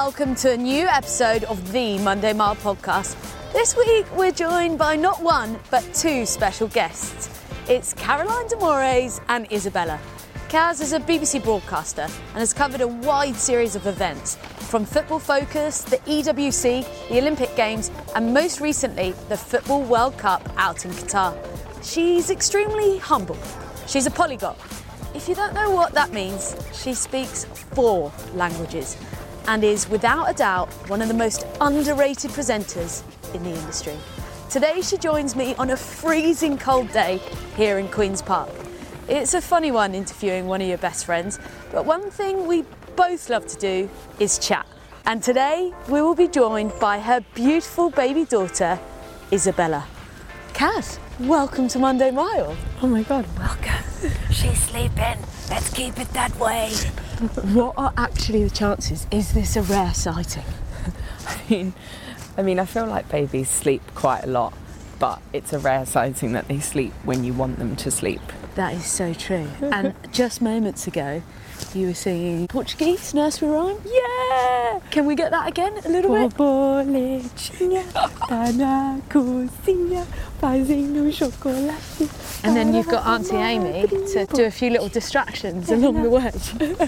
welcome to a new episode of the Monday Mile podcast. This week we're joined by not one but two special guests. It's Caroline D'Amores and Isabella. Kaz is a BBC broadcaster and has covered a wide series of events, from Football Focus, the EWC, the Olympic Games and most recently the Football World Cup out in Qatar. She's extremely humble. She's a polyglot. If you don't know what that means, she speaks 4 languages and is without a doubt one of the most underrated presenters in the industry. Today she joins me on a freezing cold day here in Queen's Park. It's a funny one interviewing one of your best friends, but one thing we both love to do is chat. And today we will be joined by her beautiful baby daughter, Isabella. Kaz, welcome to Monday Mile. Oh my God, welcome. She's sleeping. Let's keep it that way. What are actually the chances? Is this a rare sighting? I mean, I feel like babies sleep quite a lot, but it's a rare sighting that they sleep when you want them to sleep. That is so true. And just moments ago, you were singing Portuguese nursery rhyme? Yeah! Can we get that again a little bit? Boletinha, tá na cozinha, fazendo chocolate. And then you've got Auntie Amy to do a few little distractions along the way.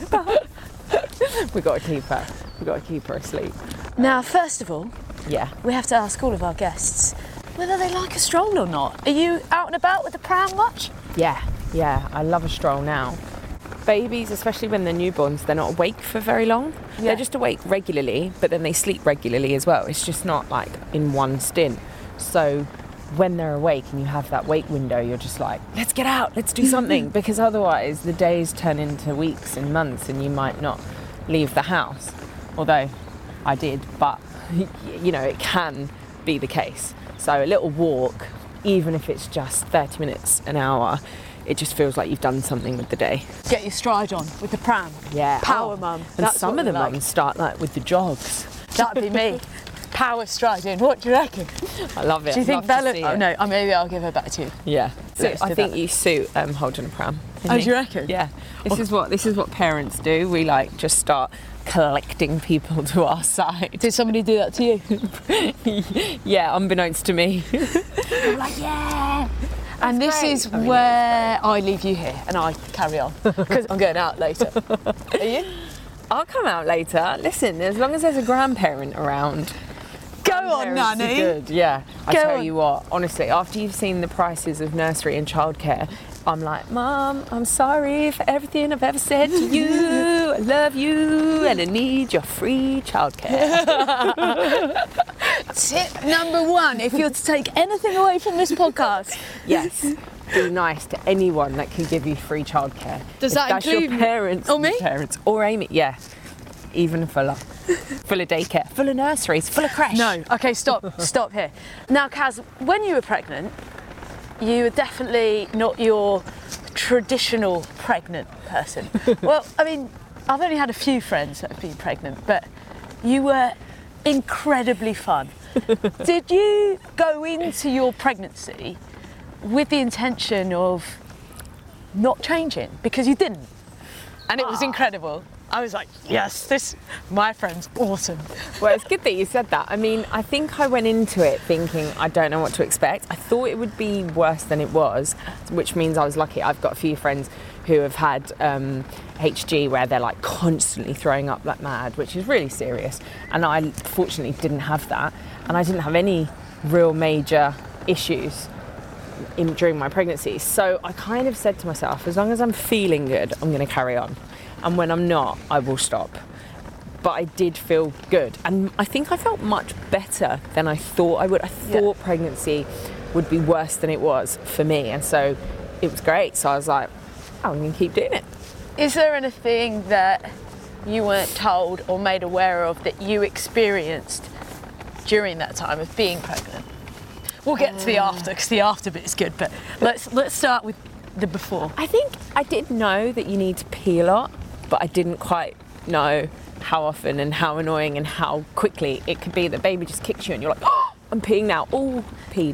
We've got to keep her asleep. Now, first of all, Yeah. we have to ask all of our guests whether they like a stroll or not. Are you out and about with the pram much? Yeah, I love a stroll now. Babies, especially when they're newborns, they're not awake for very long. Yeah. They're just awake regularly, but then they sleep regularly as well. It's just not like in one stint. So when they're awake and you have that wake window, you're just like, let's get out, let's do something. Because otherwise the days turn into weeks and months and you might not leave the house. Although I did, but you know, it can be the case. So a little walk, even if it's just 30 minutes, an hour, it just feels like you've done something with the day. Get your stride on with the pram. Yeah. Power mum. And That's some what of the we like. mums start like with the jogs. That'd be me. Power striding. What do you reckon? I love it. Do you think Love to Bella? see Oh it. no, maybe I'll give her back to you. Yeah. So Let's I do think that. you suit holding a pram. Oh, do you reckon? Yeah. This is what parents do. We like just start collecting people to our side. Did somebody do that to you? Yeah, unbeknownst to me. I'm like, yeah. And this great. is I mean, where I leave you here and I carry on because I'm going out later. Are you? I'll come out later. Listen, as long as there's a grandparent around. Go on, Grandparents are Nanny. Good, yeah. I Go tell on. you what, honestly, after you've seen the prices of nursery and childcare, I'm like, Mum, I'm sorry for everything I've ever said to you. I love you and I need your free childcare. Tip number 1, if you're to take anything away from this podcast. Yes. Be nice to anyone that can give you free childcare. Does If that that's include your parents or me? Parents or Amy, yeah. Even fuller. Full of daycare, full of nurseries, full of creche. No. Okay, stop here. Now, Kaz, when you were pregnant, you were definitely not your traditional pregnant person. Well, I mean, I've only had a few friends that have been pregnant, but you were incredibly fun. Did you go into your pregnancy with the intention of not changing? Because you didn't. And it was incredible. I was like, yes, my friend's awesome. Well, it's good that you said that. I mean, I think I went into it thinking I don't know what to expect. I thought it would be worse than it was, which means I was lucky. I've got a few friends who have had HG where they're like constantly throwing up like mad, which is really serious. And I fortunately didn't have that. And I didn't have any real major issues during my pregnancy. So I kind of said to myself, as long as I'm feeling good, I'm going to carry on. And when I'm not, I will stop. But I did feel good. And I think I felt much better than I thought I would. I thought pregnancy would be worse than it was for me. And so it was great. So I was like, oh, I'm going to keep doing it. Is there anything that you weren't told or made aware of that you experienced during that time of being pregnant? We'll get to the after, because the after bit is good, but let's start with the before. I think I did know that you need to pee a lot, but I didn't quite know how often and how annoying and how quickly it could be that baby just kicks you and you're like, oh, I'm peeing now. Oh, peed.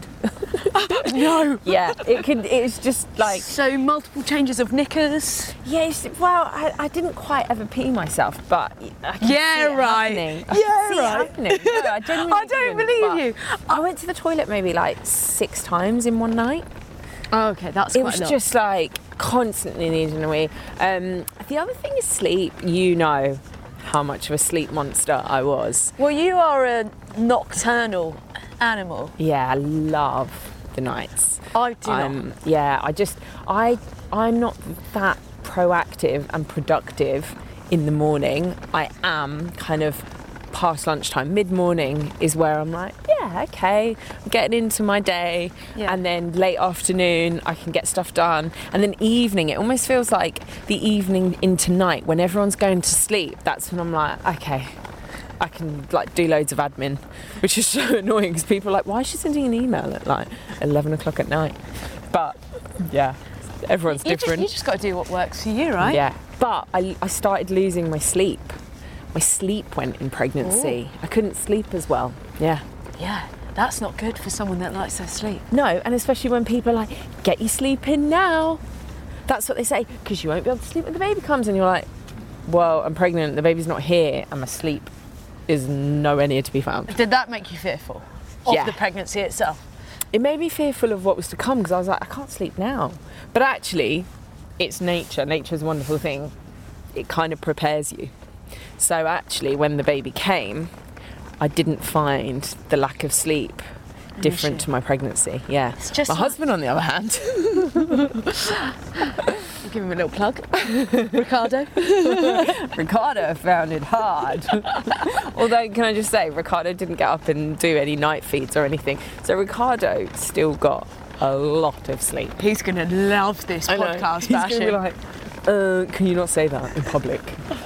No. Yeah, it's just like... So multiple changes of knickers. Yes, well, I didn't quite ever pee myself, but I can see it right. happening. I can see it happening. No, I genuinely I don't didn't, believe but you. I went to the toilet maybe like 6 times in one night. Oh, okay, that's It quite was a lot. just like constantly needing a wee. The other thing is sleep. You know how much of a sleep monster I was. Well, you are a nocturnal animal. Yeah, I love the nights. I do not. Yeah, I'm not that proactive and productive in the morning. I am kind of past lunchtime. Mid-morning is where I'm like, yeah, okay, I'm getting into my day. Yeah. And then late afternoon, I can get stuff done. And then evening, it almost feels like the evening into night when everyone's going to sleep. That's when I'm like, okay, I can like do loads of admin, which is so annoying because people are like, why is she sending an email at like 11 o'clock at night? But yeah, everyone's different. You just got to do what works for you, right? Yeah, but I started losing my sleep. My sleep went in pregnancy. Ooh. I couldn't sleep as well. Yeah. Yeah, that's not good for someone that likes their sleep. No, and especially when people are like, get your sleep in now. That's what they say, because you won't be able to sleep when the baby comes. And you're like, well, I'm pregnant, the baby's not here, and my sleep is nowhere near to be found. Did that make you fearful of Yeah. the pregnancy itself? It made me fearful of what was to come, because I was like, I can't sleep now. But actually, it's nature. Nature's a wonderful thing. It kind of prepares you. So actually, when the baby came, I didn't find the lack of sleep different to my pregnancy. Yeah. It's just my like- husband, on the other hand, I'll give him a little plug. Ricardo. Ricardo found it hard. Although, can I just say, Ricardo didn't get up and do any night feeds or anything. So Ricardo still got a lot of sleep. He's going to love this I know. podcast He's going to bashing. be like, can you not say that in public?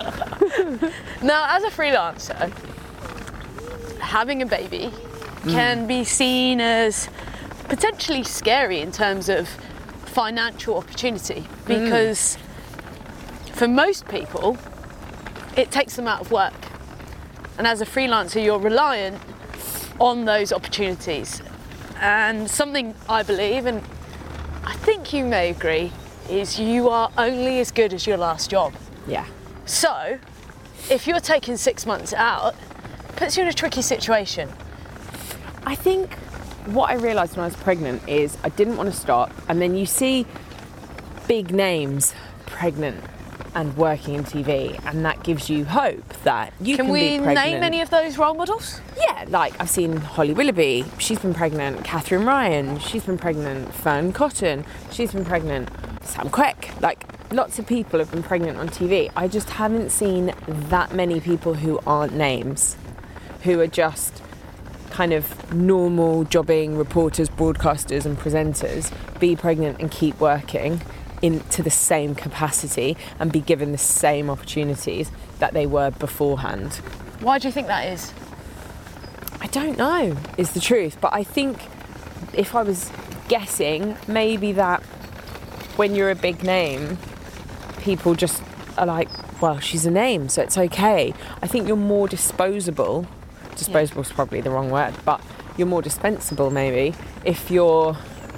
Now, as a freelancer, having a baby can be seen as potentially scary in terms of financial opportunity, because for most people, it takes them out of work. And as a freelancer, you're reliant on those opportunities. And something I believe, and I think you may agree, is you are only as good as your last job. Yeah. So, if you're taking 6 months out, it puts you in a tricky situation. I think what I realised when I was pregnant is I didn't want to stop, and then you see big names pregnant and working in TV, and that gives you hope that you can Can we be pregnant. name any of those role models? Yeah, like I've seen Holly Willoughby, she's been pregnant. Catherine Ryan, she's been pregnant. Fern Cotton, she's been pregnant. Sam Quek, like lots of people have been pregnant on TV. I just haven't seen that many people who aren't names, who are just kind of normal jobbing reporters, broadcasters and presenters, be pregnant and keep working into the same capacity and be given the same opportunities that they were beforehand. Why do you think that is? I don't know, is the truth, but I think if I was guessing, maybe that when you're a big name, people just are like, well, she's a name, so it's okay. I think you're more disposable. Disposable is probably the wrong word, but you're more dispensable maybe if you're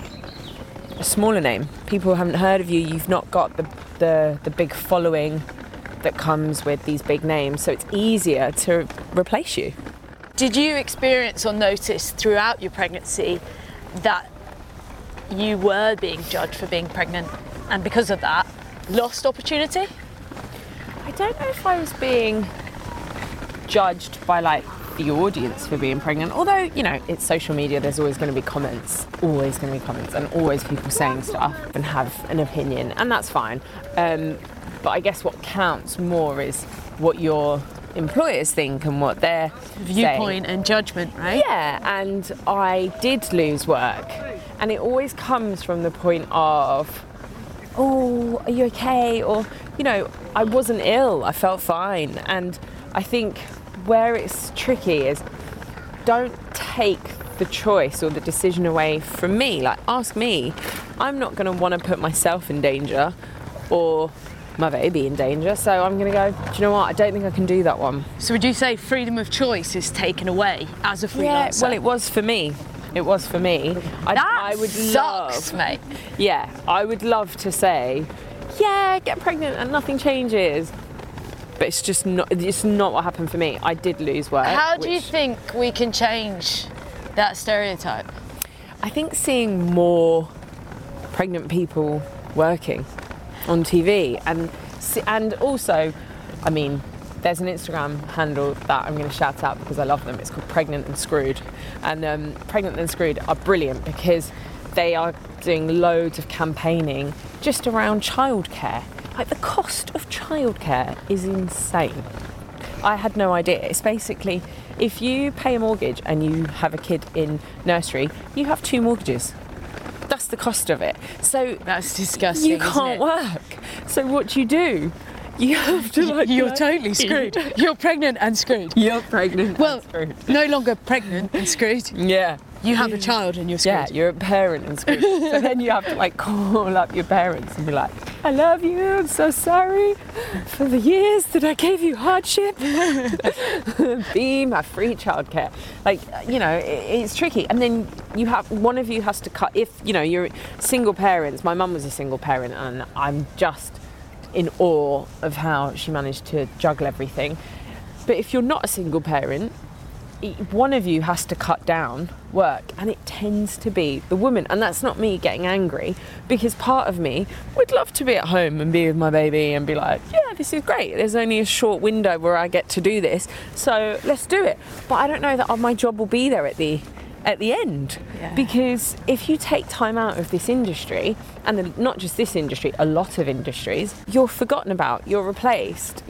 a smaller name. People haven't heard of you, you've not got the big following that comes with these big names, so it's easier to replace you. Did you experience or notice throughout your pregnancy that you were being judged for being pregnant, and because of that, lost opportunity? I don't know if I was being judged by like the audience for being pregnant, although, you know, it's social media, there's always going to be comments, and always people saying stuff and have an opinion, and that's fine. But I guess what counts more is what your employers think and what their Viewpoint and judgment, right? Yeah, and I did lose work, and it always comes from the point of, oh, are you okay? Or, you know, I wasn't ill, I felt fine. And I think where it's tricky is don't take the choice or the decision away from me. Like, ask me. I'm not going to want to put myself in danger or my baby in danger, so I'm going to go, do you know what, I don't think I can do that one. So would you say freedom of choice is taken away as a freelancer? Yeah, well, it was for me. It was for me. I would sucks, love, mate. Yeah, I would love to say, yeah, get pregnant and nothing changes. But it's just not. It's not what happened for me. I did lose work. How do you think we can change that stereotype? I think seeing more pregnant people working on TV and also, I mean, there's an Instagram handle that I'm going to shout out because I love them. It's called Pregnant and Screwed, and Pregnant and Screwed are brilliant because they are doing loads of campaigning just around childcare. Like, the cost of childcare is insane. I had no idea. It's basically, if you pay a mortgage and you have a kid in nursery, you have 2 mortgages. That's the cost of it. So that's disgusting. You can't work. So what do? You have to You're totally screwed. You're pregnant and screwed. You're pregnant and screwed. No longer pregnant and screwed. Yeah. You have a child and you're screwed. Yeah, you're a parent and screwed. So then you have to call up your parents and be like, I love you, I'm so sorry for the years that I gave you hardship. Be my free childcare. It's tricky. And then one of you has to cut, if, you're single parents. My mum was a single parent and I'm just in awe of how she managed to juggle everything. But if you're not a single parent, one of you has to cut down work, and it tends to be the woman. And that's not me getting angry, because part of me would love to be at home and be with my baby and be like, yeah, this is great, there's only a short window where I get to do this, so let's do it. But I don't know that my job will be there at the end. Yeah. Because if you take time out of this industry, and not just this industry, a lot of industries, you're forgotten about, you're replaced,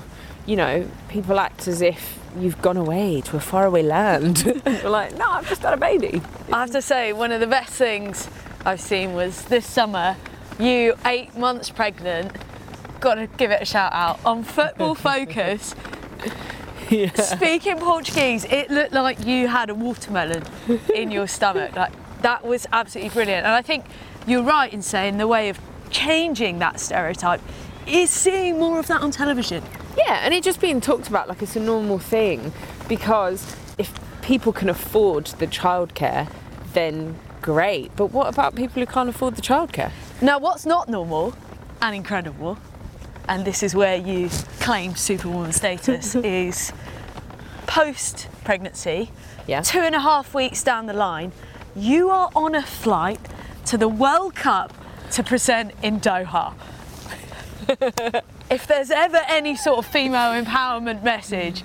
people act as if you've gone away to a faraway land. You're like, no, I've just had a baby. I have to say, one of the best things I've seen was this summer, you 8 months pregnant, got to give it a shout out, on Football Focus. Yeah. Speaking Portuguese, it looked like you had a watermelon in your stomach. That was absolutely brilliant. And I think you're right in saying the way of changing that stereotype is seeing more of that on television. Yeah, and it just being talked about like it's a normal thing, because if people can afford the childcare, then great. But what about people who can't afford the childcare? Now, what's not normal and incredible, and this is where you claim superwoman status, is post-pregnancy, 2.5 weeks down the line, you are on a flight to the World Cup to present in Doha. If there's ever any sort of female empowerment message,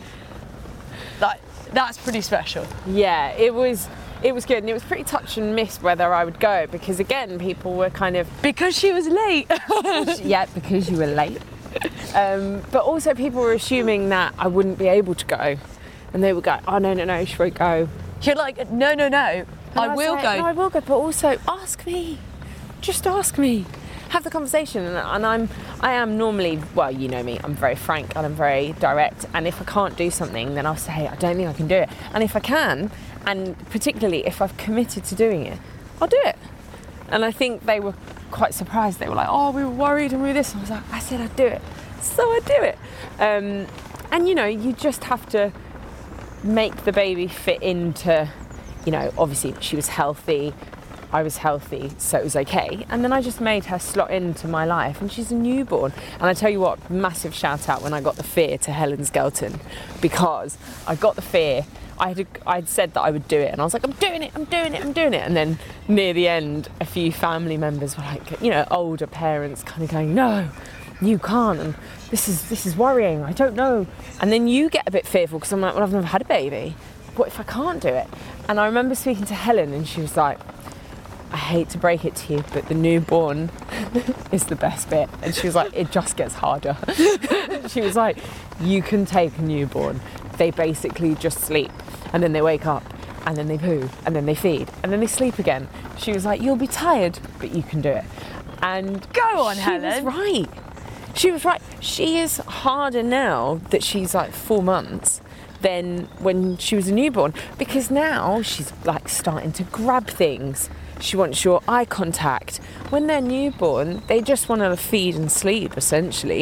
that's pretty special. Yeah, it was good, and it was pretty touch and miss whether I would go, because again, people were kind of... Because she was late. Yeah, because you were late. But also people were assuming that I wouldn't be able to go, and they would go, oh no, she won't go. You're like, no, I will go. No, I will go, but also ask me. Just ask me. Have the conversation. And I am normally, well, you know me, I'm very frank and I'm very direct, and if I can't do something, then I'll say, I don't think I can do it. And if I can, and particularly if I've committed to doing it, I'll do it. And I think they were quite surprised. They were like, oh, we were worried and we were this. And I was like, I said I'd do it, so I'd do it. And you just have to make the baby fit into, obviously she was healthy, I was healthy, so it was okay. And then I just made her slot into my life, and she's a newborn. And I tell you what, massive shout out when I got the fear to Helen Skelton, because I got the fear. I'd said that I would do it, and I was like, I'm doing it. And then near the end, a few family members were like, older parents kind of going, no, you can't, and this is worrying, I don't know. And then you get a bit fearful, because I'm like, well, I've never had a baby. What if I can't do it? And I remember speaking to Helen, and she was like, I hate to break it to you, but the newborn is the best bit. And she was like, it just gets harder. She was like, you can take a newborn. They basically just sleep, and then they wake up, and then they poo, and then they feed, and then they sleep again. She was like, you'll be tired, but you can do it. And go on, Helen. She was right. She is harder now that she's like 4 months than when she was a newborn, because now she's like starting to grab things. She wants your eye contact. When they're newborn, they just want to feed and sleep, essentially.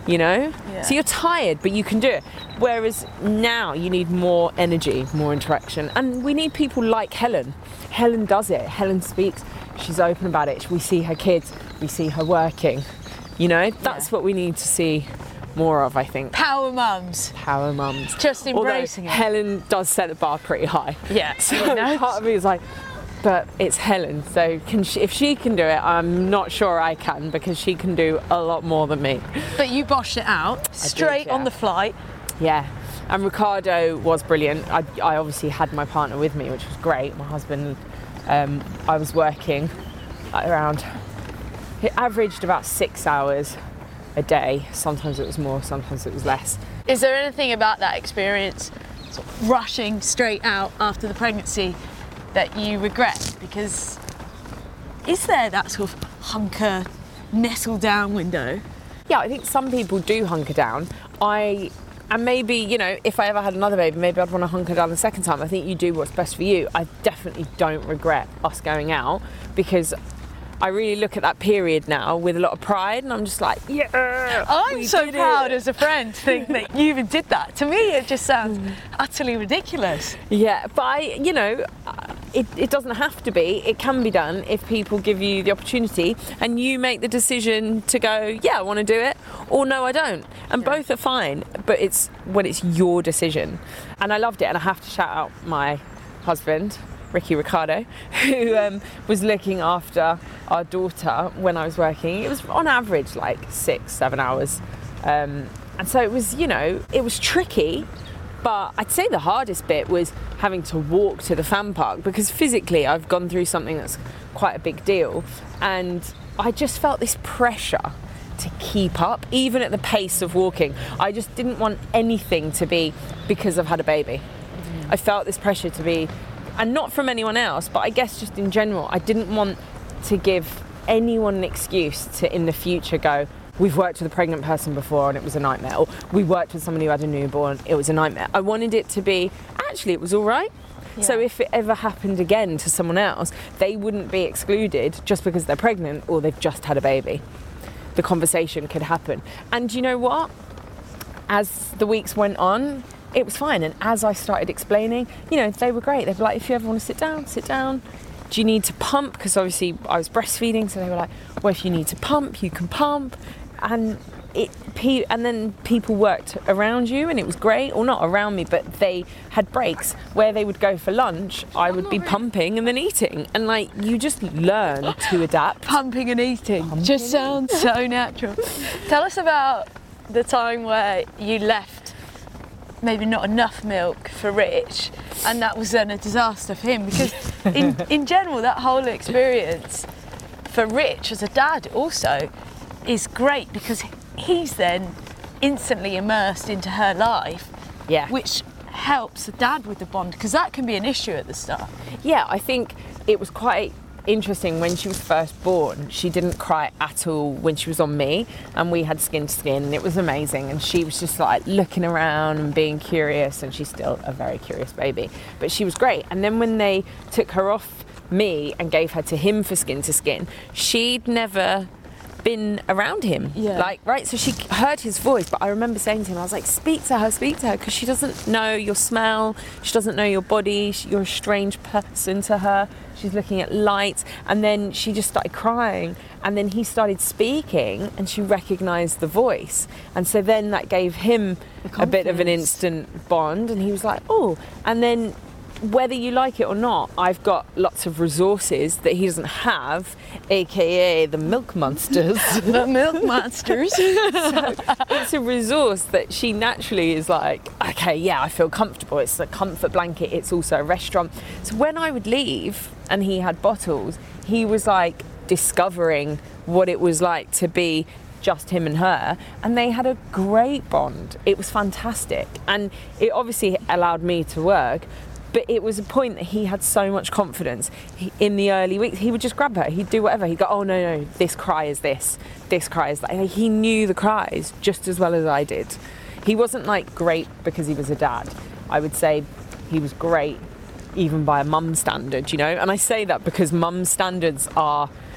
you know? Yeah. So you're tired, but you can do it. Whereas now you need more energy, more interaction. And we need people like Helen. Helen does it. Helen speaks. She's open about it. We see her kids. We see her working. You know, that's what we need to see more of, I think. Power mums. Power mums. Just embracing Although it. Helen does set the bar pretty high. Yeah. So part of me is like, but it's Helen, so if she can do it, I'm not sure I can, because she can do a lot more than me. But you boshed it out straight on the flight. Yeah, and Ricardo was brilliant. I obviously had my partner with me, which was great. My husband, I was working around, it averaged about 6 hours a day. Sometimes it was more, sometimes it was less. Is there anything about that experience, sort of rushing straight out after the pregnancy, that you regret? Because is there that sort of hunker, nestle down window? Yeah, I think some people do hunker down. And maybe, you know, if I ever had another baby, maybe I'd want to hunker down the second time. I think you do what's best for you. I definitely don't regret us going out, because I really look at that period now with a lot of pride, and I'm just like, yeah. I'm so proud as a friend to think that you even did that. To me, it just sounds utterly ridiculous. Yeah, but it doesn't have to be. It can be done if people give you the opportunity and you make the decision to go, yeah, I want to do it, or no, I don't. And both are fine, but it's when it's your decision. And I loved it, and I have to shout out my husband, Ricky Ricardo, who was looking after our daughter when I was working. It was on average like 6-7 hours. And so it was, you know, it was tricky, but I'd say the hardest bit was having to walk to the fan park, because physically I've gone through something that's quite a big deal, and I just felt this pressure to keep up, even at the pace of walking. I just didn't want anything to be because I've had a baby. I felt this pressure to be, and not from anyone else, but I guess just in general, I didn't want to give anyone an excuse to in the future go, we've worked with a pregnant person before and it was a nightmare, or we worked with somebody who had a newborn, it was a nightmare. I wanted it to be, actually it was all right. Yeah. So if it ever happened again to someone else, they wouldn't be excluded just because they're pregnant or they've just had a baby. The conversation could happen. And you know what? As the weeks went on, it was fine. And as I started explaining, you know, they were great. They were like, if you ever want to sit down, sit down. Do you need to pump? Because obviously I was breastfeeding, so they were like, well, if you need to pump, you can pump. And then people worked around you, and it was great. Or not around me, but they had breaks where they would go for lunch. I would be pumping and then eating. And like, you just learn to adapt. Pumping and eating just sounds so natural. Tell us about the time where you left maybe not enough milk for Rich, and that was then a disaster for him, because in general that whole experience for Rich as a dad also is great, because he's then instantly immersed into her life, which helps the dad with the bond, because that can be an issue at the start. Yeah, I think it was quite interesting when she was first born. She didn't cry at all when she was on me, and we had skin to skin, and it was amazing. And she was just like looking around and being curious, and she's still a very curious baby, but she was great. And then when they took her off me and gave her to him for skin to skin, she'd never been around him, so she heard his voice, but I remember saying to him, I was like, speak to her, because she doesn't know your smell, she doesn't know your body, you're a strange person to her, she's looking at light. And then she just started crying, and then he started speaking, and she recognised the voice, and so then that gave him a bit of an instant bond, and he was like, oh. And then whether you like it or not, I've got lots of resources that he doesn't have, aka the milk monsters. The milk monsters. So it's a resource that she naturally is like, okay, yeah, I feel comfortable. It's a comfort blanket. It's also a restaurant. So when I would leave and he had bottles, he was like discovering what it was like to be just him and her, and they had a great bond. It was fantastic, and it obviously allowed me to work. But it was a point that he had so much confidence. In the early weeks, he would just grab her. He'd do whatever. He'd go, oh, no, this cry is this cry is that. And he knew the cries just as well as I did. He wasn't like great because he was a dad. I would say he was great even by a mum standard, you know? And I say that because mum standards are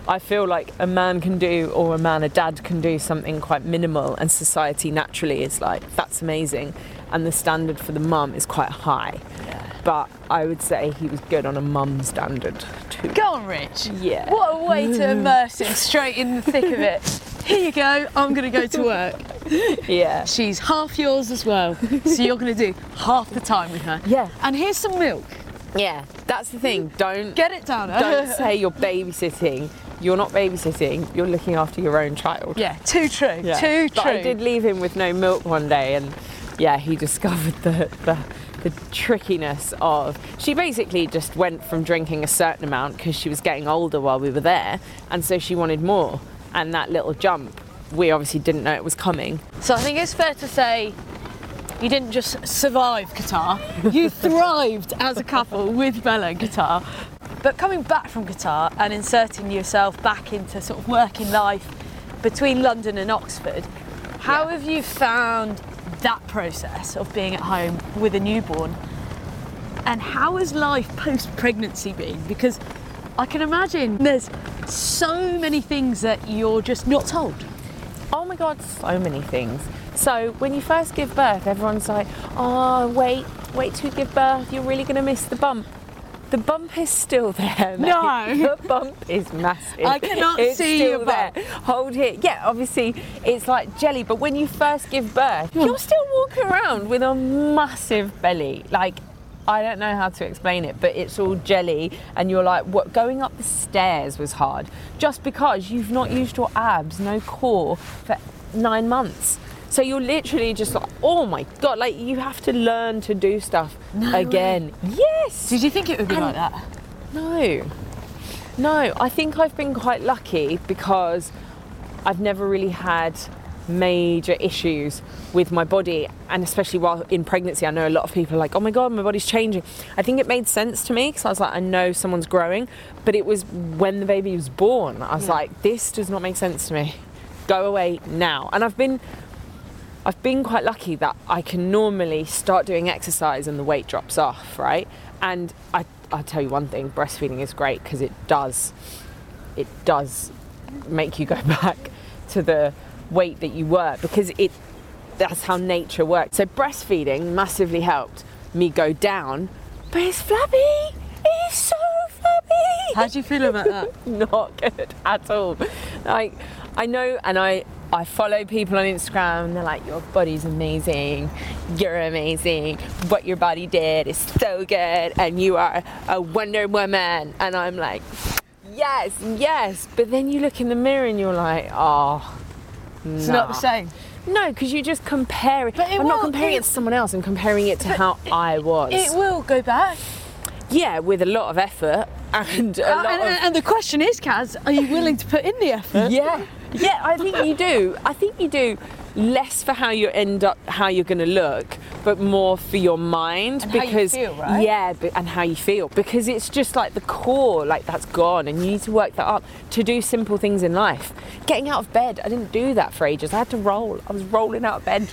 I feel like a man can do, or a dad can do something quite minimal, and society naturally is like, that's amazing, and the standard for the mum is quite high. But I would say he was good on a mum standard too. Go on, Rich. Yeah. What a way to immerse him straight in the thick of it. Here you go, I'm going to go to work. Yeah. She's half yours as well, so you're going to do half the time with her. Yeah. And here's some milk. Yeah, that's the thing. Don't Get it down. don't say you're babysitting. You're not babysitting. You're looking after your own child. Yeah, too true. Yeah. Too But true. I did leave him with no milk one day, and yeah, he discovered the trickiness of. She basically just went from drinking a certain amount because she was getting older while we were there, and so she wanted more. And that little jump, we obviously didn't know it was coming. So I think it's fair to say you didn't just survive Qatar, you thrived as a couple with Bella in Qatar. But coming back from Qatar and inserting yourself back into sort of working life between London and Oxford, how have you found that process of being at home with a newborn? And how has life post-pregnancy been? Because I can imagine there's so many things that you're just not told. Oh my God, so many things. So when you first give birth, everyone's like, oh, wait till you give birth, you're really going to miss the bump. The bump is still there, mate. No. The bump is massive. I cannot it's see still your bump. there. Hold it. Yeah, obviously it's like jelly, but when you first give birth, you're still walking around with a massive belly. Like, I don't know how to explain it, but it's all jelly, and you're like, what? Going up the stairs was hard, just because you've not used your abs, no core, for 9 months. So you're literally just like, oh my God, like you have to learn to do stuff again. Yes. Did you think it would be like that? No, I think I've been quite lucky because I've never really had major issues with my body, and especially while in pregnancy. I know a lot of people are like, oh my God, my body's changing. I think it made sense to me because I was like, I know someone's growing, but it was when the baby was born, I was like, this does not make sense to me. Go away now. And I've been quite lucky that I can normally start doing exercise and the weight drops off, right? And I'll tell you one thing, breastfeeding is great because it does make you go back to the weight that you were, because that's how nature works. So breastfeeding massively helped me go down, but it's flabby. It's so flabby. How do you feel about that? Not good at all. Like, I know, and I follow people on Instagram, and they're like, your body's amazing, you're amazing, what your body did is so good, and you are a Wonder Woman. And I'm like, yes. But then you look in the mirror and you're like, oh, It's not the same. No, because you just compare it. But I'm not comparing it to someone else, I'm comparing it to how I was. It will go back. Yeah, with a lot of effort and a lot of... And the question is, Kaz, are you willing to put in the effort? Yeah, I think you do. I think you do less for how you end up, how you're going to look, but more for your mind. And because how you feel, right? Yeah, and how you feel, because it's just like the core, like that's gone, and you need to work that up to do simple things in life. Getting out of bed, I didn't do that for ages. I had to roll. I was rolling out of bed.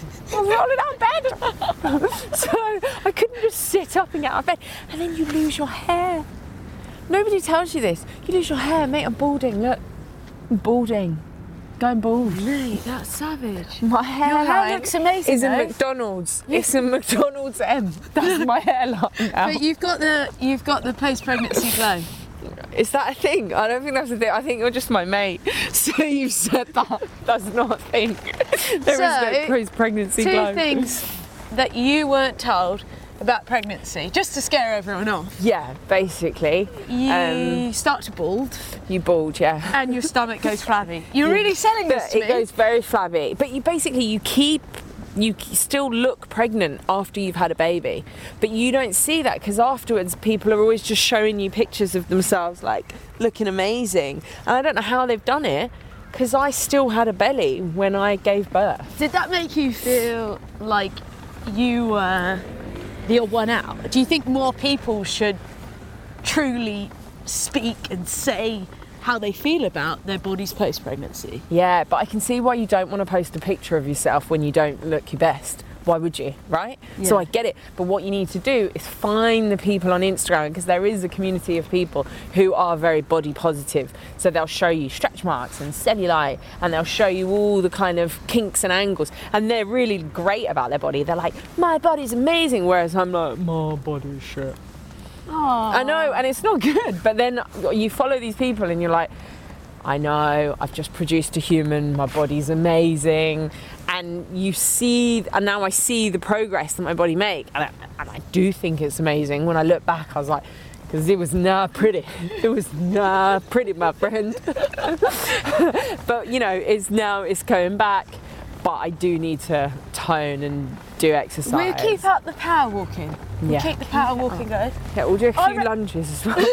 So I couldn't just sit up and get out of bed. And then you lose your hair. Nobody tells you this. You lose your hair, mate. I'm balding. Look, I'm balding. Going bald. Mate, that's savage. My hairline Your hair looks amazing, is a though. McDonald's. It's a McDonald's M. That's my hairline now. But you've got the post-pregnancy glow. Is that a thing? I don't think that's a thing. I think you're just my mate. So you've said that. That's not a thing. There is no post-pregnancy glow. Two things that you weren't told about pregnancy, just to scare everyone off. Yeah, basically. You start to bald. You bald, yeah. And your stomach goes flabby. You're really selling this to me. It goes very flabby. But you still look pregnant after you've had a baby, but you don't see that because afterwards people are always just showing you pictures of themselves like looking amazing, and I don't know how they've done it because I still had a belly when I gave birth. Did that make you feel like you were the odd one out? Do you think more people should truly speak and say how they feel about their bodies post-pregnancy? Yeah, but I can see why you don't want to post a picture of yourself when you don't look your best. why would you, right? Yeah. So I get it. But what you need to do is find the people on Instagram, because there is a community of people who are very body positive. So they'll show you stretch marks and cellulite, and they'll show you all the kind of kinks and angles. And they're really great about their body. They're like, my body's amazing. Whereas I'm like, my body's shit. Aww. I know, and it's not good. But then you follow these people and you're like, I know, I've just produced a human, my body's amazing. And you see, and now I see the progress that my body makes, and I do think it's amazing. When I look back, I was like, because it was not pretty. It was not pretty, my friend. But you know, it's going back. But I do need to tone and do exercise. We'll keep up the power walking. We'll Yeah. keep the power walking going. Yeah, we'll do a few lunges as well.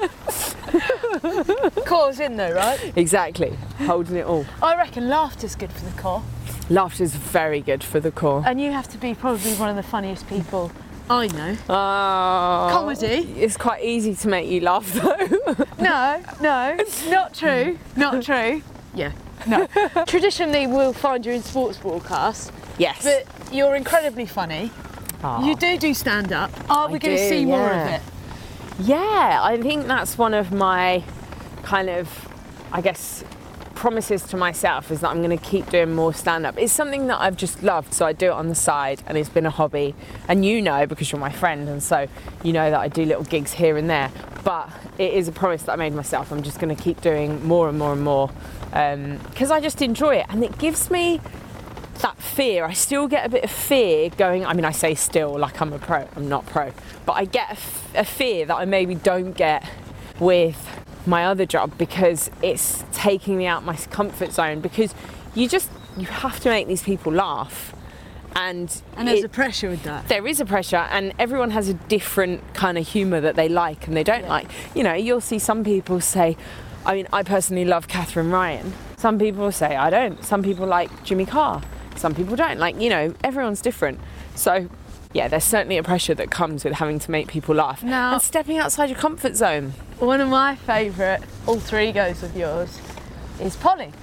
Core's in though, right? Exactly, holding it all. I reckon laughter's good for the core. Laughter's very good for the core. And you have to be probably one of the funniest people I know. Oh, Comedy. It's quite easy to make you laugh though. No, not true. Not true. Yeah, no. Traditionally, we'll find you in sports broadcasts, Yes. but you're incredibly funny. Oh. You do stand-up. Are we going to do, see more of yeah. it? Yeah, I think that's one of my kind of, I guess, promises to myself, is that I'm going to keep doing more stand-up. It's something that I've just loved, so I do it on the side, and it's been a hobby. And you know, because you're my friend, and so you know that I do little gigs here and there. But it is a promise that I made myself. I'm just going to keep doing more and more and more, because I just enjoy it, and it gives me that fear. I still get a bit of fear going, I mean, I say still like I'm a pro, I'm not pro, but I get a fear that I maybe don't get with my other job, because it's taking me out my comfort zone, because you have to make these people laugh, and there's a pressure with that. there is a pressure, and everyone has a different kind of humour that they like and they don't like. You know, you'll see some people say, I mean, I personally love Catherine Ryan. Some people say I don't. Some people like Jimmy Carr. Some people don't. Like, you know, everyone's different. So, yeah, there's certainly a pressure that comes with having to make people laugh. Now- and stepping outside your comfort zone. One of my favourite alter egos of yours is Polly.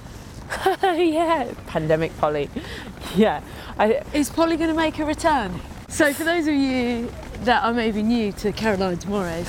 Yeah, Pandemic Polly. Yeah. Is Polly going to make a return? So for those of you that are maybe new to Caroline Demores,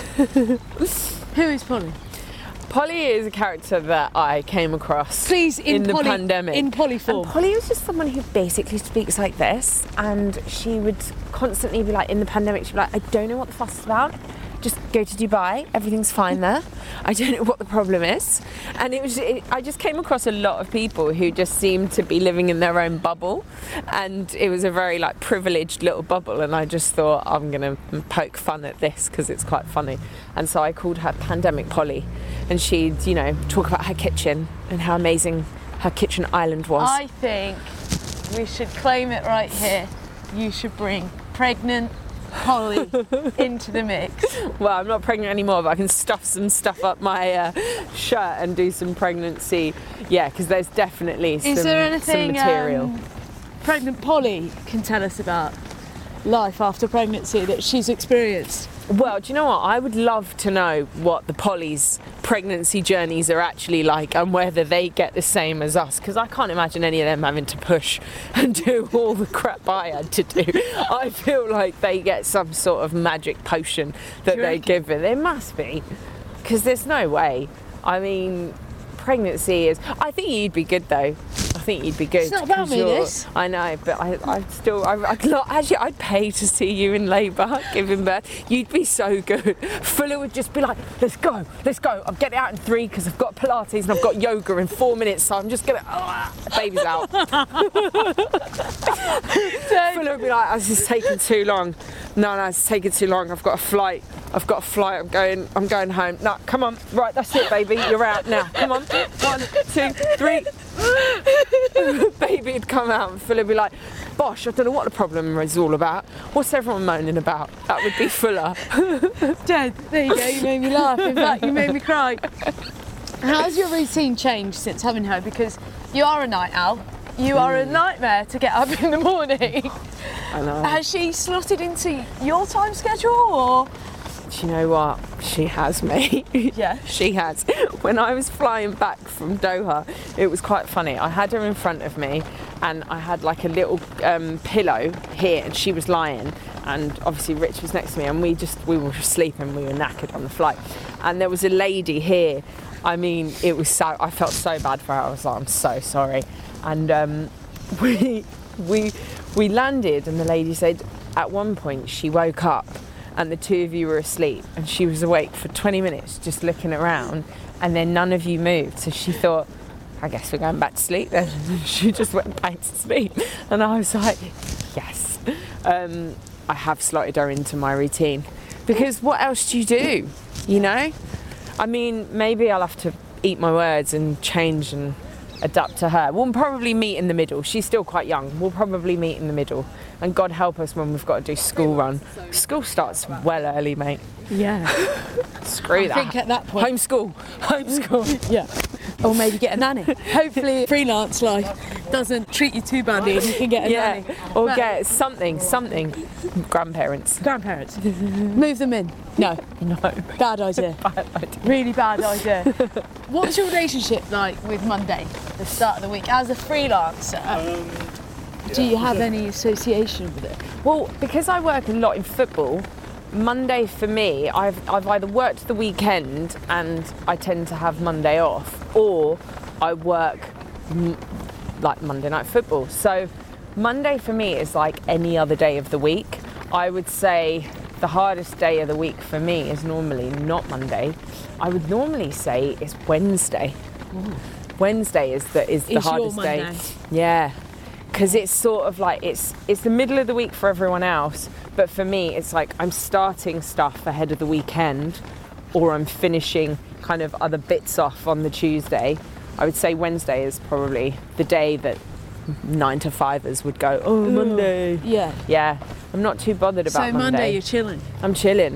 who is Polly? Polly is a character that I came across Please, in the Polly, pandemic. in Polly form. And Polly was just someone who basically speaks like this, and she would constantly be like, in the pandemic, she'd be like, I don't know what the fuss is about. Just go to Dubai, everything's fine there. I don't know what the problem is. And I just came across a lot of people who just seemed to be living in their own bubble, and it was a very like privileged little bubble, and I just thought, I'm gonna poke fun at this because it's quite funny. And so I called her Pandemic Polly, and she'd, you know, talk about her kitchen and how amazing her kitchen island was. I think we should claim it right here. You should bring pregnant Polly into the mix. Well, I'm not pregnant anymore, but I can stuff some stuff up my shirt and do some pregnancy. Yeah, because there's definitely some material. Pregnant Polly can tell us about life after pregnancy that she's experienced? Well, do you know what? I would love to know what the Polly's pregnancy journeys are actually like, and whether they get the same as us, because I can't imagine any of them having to push and do all the crap I had to do. I feel like they get some sort of magic potion that they give it. There must be, because there's no way. I mean, pregnancy is... I think you'd be good though. I think you'd be good. It's not about me, this. I know, but I'd pay to see you in labour, giving birth. You'd be so good. Fuller would just be like, let's go. I'll get it out in 3 because I've got Pilates and I've got yoga in 4 minutes, so I'm just going to... baby's out. Fuller would be like, this is taking too long. No, it's taking too long. I've got a flight. I'm going home. No, come on. Right, that's it, baby. You're out now. Come on. 1, 2, 3. Baby'd come out and Fuller would be like, Bosh, I don't know what the problem is all about. What's everyone moaning about? That would be Fuller. Dad, there you go. You made me laugh. In fact, you made me cry. How's your routine changed since having her? Because you are a night owl. You are a nightmare to get up in the morning. I know. Has she slotted into your time schedule, or...? Do you know what? She has, mate. Yeah. She has. When I was flying back from Doha, it was quite funny. I had her in front of me and I had like a little pillow here, and she was lying, and obviously Rich was next to me, and we were sleeping, we were knackered on the flight, and there was a lady here. I mean, I felt so bad for her. I was like, I'm so sorry. And we landed, and the lady said at one point she woke up and the two of you were asleep, and she was awake for 20 minutes just looking around, and then none of you moved. So she thought, I guess we're going back to sleep then. She just went back to sleep. And I was like, yes. I have slotted her into my routine, because what else do you do, you know? I mean, maybe I'll have to eat my words and change and adapt to her. We'll probably meet in the middle. She's still quite young. We'll probably meet in the middle. And God help us when we've got to do school run. School starts well early, mate. Yeah. Screw that. I think at that point... Homeschool. Yeah. Or maybe get a nanny. Hopefully freelance life doesn't treat you too badly and you can get a nanny. Or get something. Grandparents. Move them in. No. Bad idea. Really bad idea. What's your relationship like with Monday, the start of the week? As a freelancer, do you have any association with it? Well, because I work a lot in football, Monday for me, I've either worked the weekend and I tend to have Monday off, or I work like Monday Night Football. So Monday for me is like any other day of the week. I would say the hardest day of the week for me is normally not Monday. I would normally say it's Wednesday. Ooh. Wednesday is the hardest day. Yeah. Because it's sort of like, it's the middle of the week for everyone else, but for me it's like I'm starting stuff ahead of the weekend, or I'm finishing kind of other bits off on the Tuesday. I would say Wednesday is probably the day that 9-to-5ers would go, oh, Monday. Yeah, I'm not too bothered about Monday. So Monday you're chilling? I'm chilling.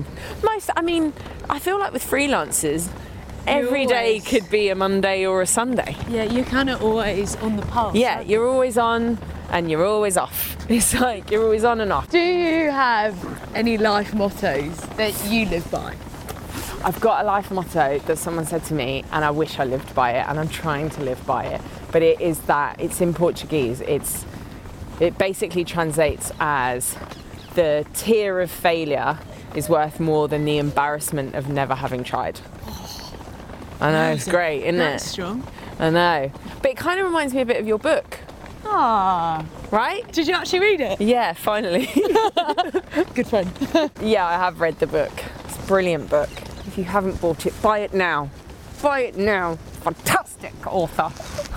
I feel like with freelancers, every day could be a Monday or a Sunday. Yeah, you're kind of always on the pulse. Yeah, you're always on and you're always off. It's like you're always on and off. Do you have any life mottos that you live by? I've got a life motto that someone said to me, and I wish I lived by it, and I'm trying to live by it. But it is that, it's in Portuguese. It basically translates as, the tear of failure is worth more than the embarrassment of never having tried. I know, it's great, isn't it? That's strong. I know. But it kind of reminds me a bit of your book. Ah. Right? Did you actually read it? Yeah, finally. Good friend. Yeah, I have read the book. It's a brilliant book. If you haven't bought it, buy it now. Buy it now. Fantastic author.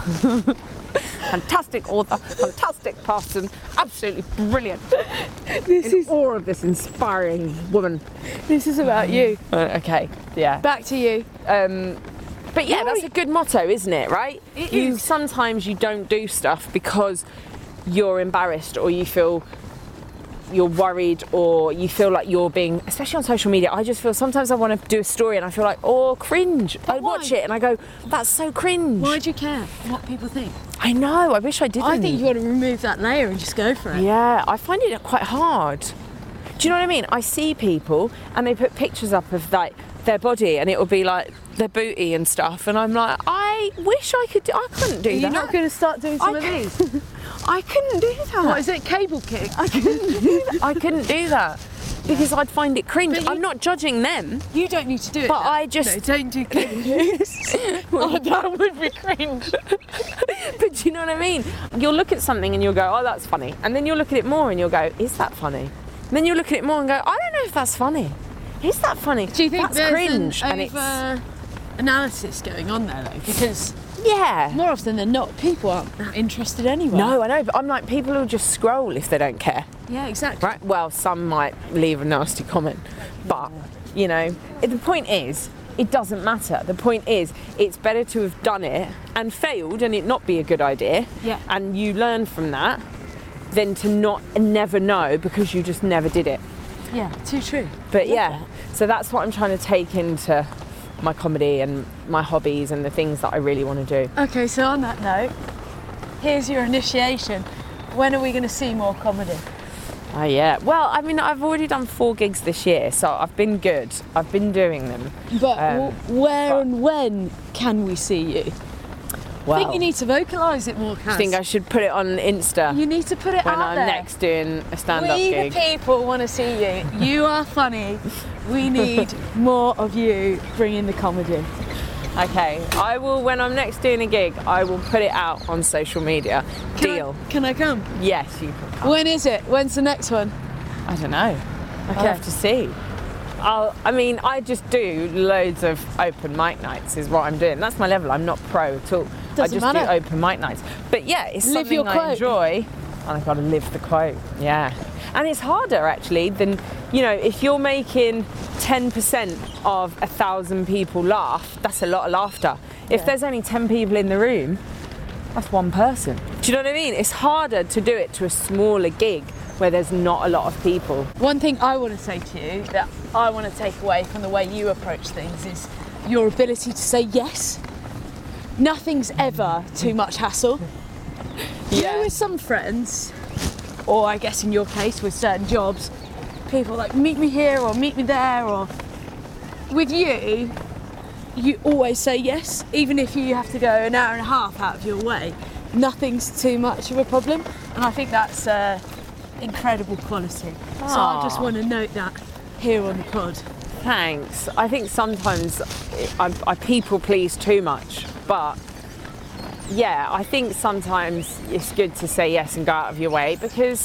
Fantastic author, fantastic person, absolutely brilliant. All of this inspiring woman. This is about you. Okay, yeah. Back to you. But yeah, that's a good motto, isn't it, right? It is. Sometimes you don't do stuff because you're embarrassed, or you feel you're worried, or you feel like you're being, especially on social media, I just feel sometimes I want to do a story and I feel like, oh, cringe. I watch it and I go, that's so cringe. Why do you care what people think? I know, I wish I didn't. I think you've got to remove that layer and just go for it. Yeah, I find it quite hard. Do you know what I mean? I see people and they put pictures up of like their body, and it will be like their booty and stuff, and I'm like, I wish I could I couldn't do that. You're not going to start doing some of these? I couldn't do that. What is it, cable kick? I couldn't do that because I'd find it cringe. I'm not judging them. You don't need to do it. But I just... No, don't do cable kicks. Oh, that would be cringe. But do you know what I mean? You'll look at something and you'll go, oh, that's funny. And then you'll look at it more and you'll go, is that funny? And then you'll look at it more and go, I don't know if that's funny. Is that funny? Do you think that's there's cringe? an analysis going on there, though? Because... yeah. More often than not, people aren't that interested anyway. No, I know, but I'm like, people will just scroll if they don't care. Yeah, exactly. Right? Well, some might leave a nasty comment, but, you know, the point is, it doesn't matter. The point is, it's better to have done it and failed and it not be a good idea, and you learn from that, than to never know because you just never did it. Yeah, too true. But yeah, so that's what I'm trying to take into my comedy and my hobbies and the things that I really want to do. Okay, so on that note, here's your initiation. When are we going to see more comedy? Oh yeah, well, I mean, I've already done 4 gigs this year, so I've been good. I've been doing them. But where and when can we see you? I think you need to vocalise it more, Kaz. I think I should put it on Insta You need to put it when out I'm there. next doing a stand-up We gig. the people want to see you. You are funny. We need more of you bringing the comedy. Okay, I will, when I'm next doing a gig, I will put it out on social media. Deal. Can I come? Yes, you can come. When is it? When's the next one? I don't know. I'll Okay. have to see. I just do loads of open mic nights is what I'm doing. That's my level. I'm not pro at all. Doesn't I just matter. do open mic nights. But yeah, it's Live something your I quote. enjoy. And I've got to live the quote. Yeah. And it's harder actually than, if you're making 10% of 1,000 people laugh, that's a lot of laughter. If there's only 10 people in the room, that's one person. Do you know what I mean? It's harder to do it to a smaller gig where there's not a lot of people. One thing I want to say to you that I want to take away from the way you approach things is your ability to say yes. Nothing's ever too much hassle. You know, with some friends, or I guess in your case with certain jobs, people are like, meet me here or meet me there, or with you, you always say yes, even if you have to go an hour and a half out of your way. Nothing's too much of a problem, and I think that's incredible quality. So I just want to note that here on the pod. Thanks. I think sometimes I people please too much, but yeah, I think sometimes it's good to say yes and go out of your way, because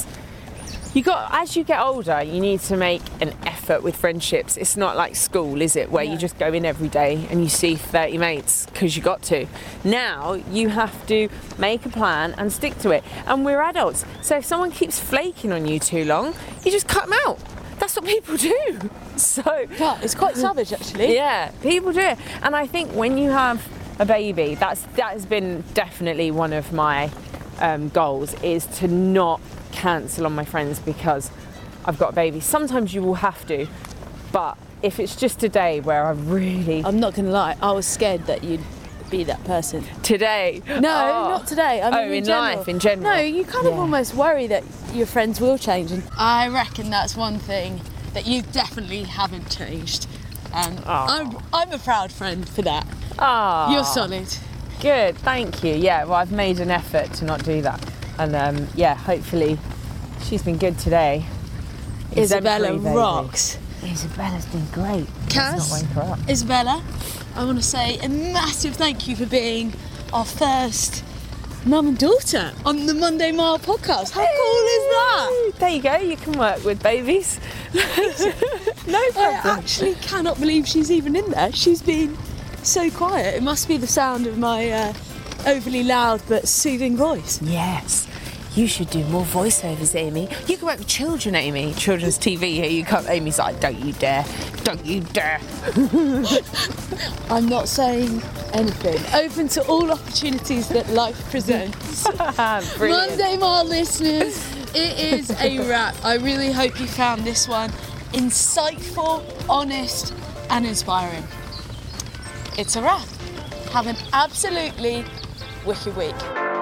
as you get older, you need to make an effort with friendships. It's not like school, is it, where you just go in every day and you see 30 mates because you got to. Now you have to make a plan and stick to it. And we're adults, so if someone keeps flaking on you too long, you just cut them out. That's what people do. So Yeah, it's quite savage actually. yeah, people do it. And I think when you have a baby, that has been definitely one of my goals, is to not cancel on my friends because I've got a baby. Sometimes you will have to, but if it's just a day where I'm not gonna lie, I was scared that you'd be that person. today. No, Oh. not today. I mean, in general. life, in general. No, you kind of Yeah. almost worry that your friends will change, and I reckon that's one thing that you definitely haven't changed. And I'm a proud friend for that. Ah, You're solid. good, thank you. Yeah, well, I've made an effort to not do that, and hopefully she's been good today. Isabella Exemplary baby. rocks. Isabella's been great. Let's not wake her up. Isabella, I want to say a massive thank you for being our first mum and daughter on the Monday Mile podcast. How cool is that? There you go, you can work with babies. No I problem. actually cannot believe she's even in there. She's been so quiet. It must be the sound of my overly loud but soothing voice. Yes. You should do more voiceovers, Amy. You can work with children, Amy. Children's TV here. You come. Amy's like, don't you dare. Don't you dare. I'm not saying anything. Open to all opportunities that life presents. Brilliant. Monday Mile listeners, it is a wrap. I really hope you found this one insightful, honest and inspiring. It's a wrap. Have an absolutely wicked week.